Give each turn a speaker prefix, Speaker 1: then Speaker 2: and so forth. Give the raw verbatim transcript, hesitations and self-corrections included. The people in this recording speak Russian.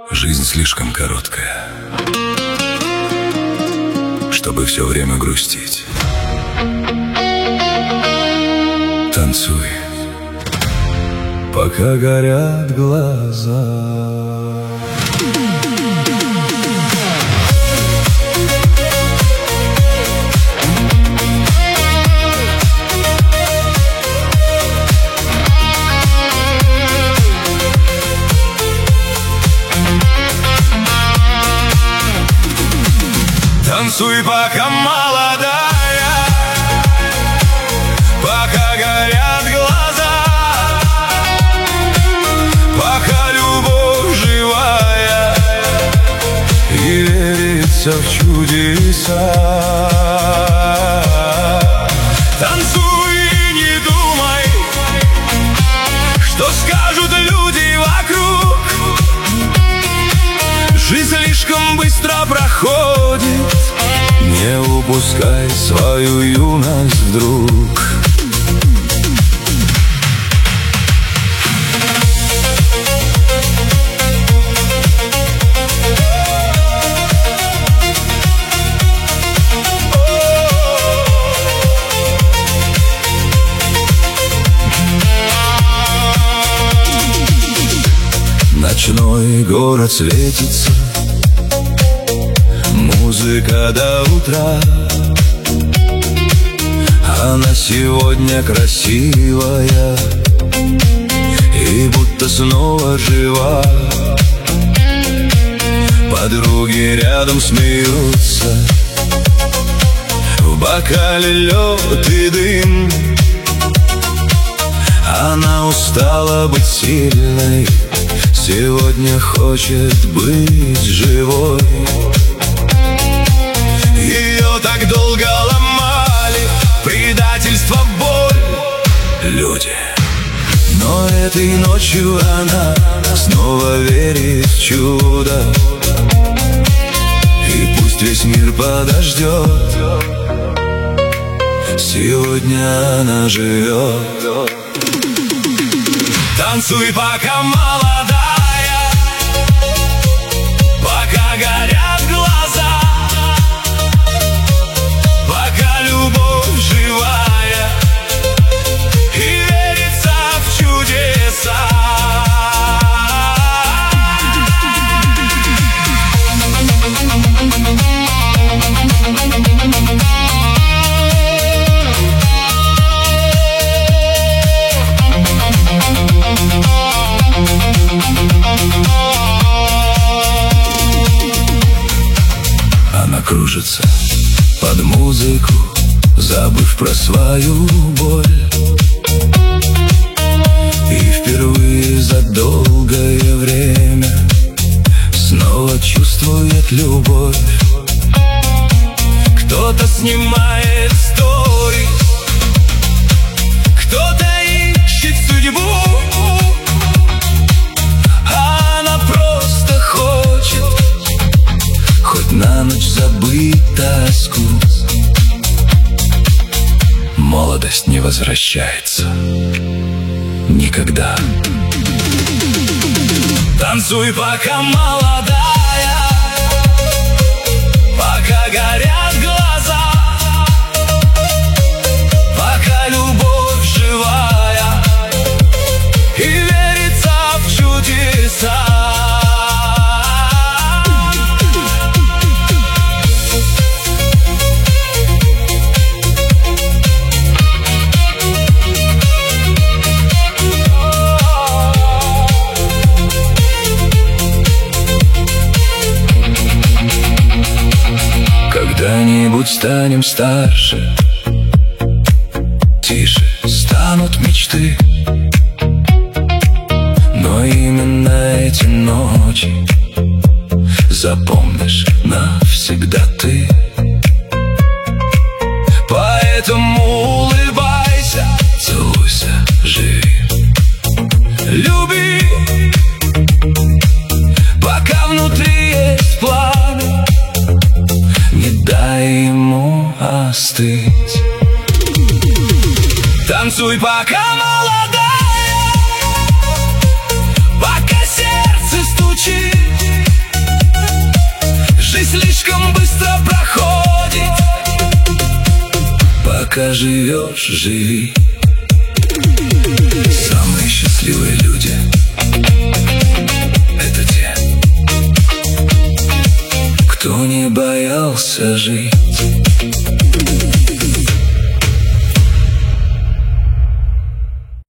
Speaker 1: Жизнь слишком короткая, чтобы все время грустить. Танцуй, пока горят глаза. Танцуй, пока молодая, пока горят глаза, пока любовь живая и верится в чудеса. Танцуй и не думай, что скажут люди вокруг. Жизнь слишком быстро проходит, не упускай свою юность вдруг. Ночной город светится, музыка до утра. Она сегодня красивая и будто снова жива. Подруги рядом смеются, в бокале лед и дым. Она устала быть сильной, сегодня хочет быть живой. Ее так долго ломали, предательство, боль, люди. Но этой ночью она снова верит в чудо. И пусть весь мир подождет, сегодня она живет. Танцуй, пока молодая, пока горят глаза, пока любовь живая и верится в чудеса. Она кружится под музыку, забыв про свою боль. И впервые за долгое время снова чувствует любовь. Кто-то снимает сторис, кто-то ищет судьбу, а она просто хочет хоть на ночь забыть тоску. Молодость не возвращается никогда. Танцуй, пока молодая, пока горят глаза, пока любовь живая и верится в чудеса. Когда-нибудь станем старше, тише станут мечты, но именно эти ночи запомнишь навсегда ты. Поэтому улыбайся, целуйся, живи, люби, пока внутри есть пламя, не дай ему остыть. Танцуй, пока молодая, пока сердце стучит, Пока живешь, живи. Самые счастливые люди — это те, кто не боялся жить.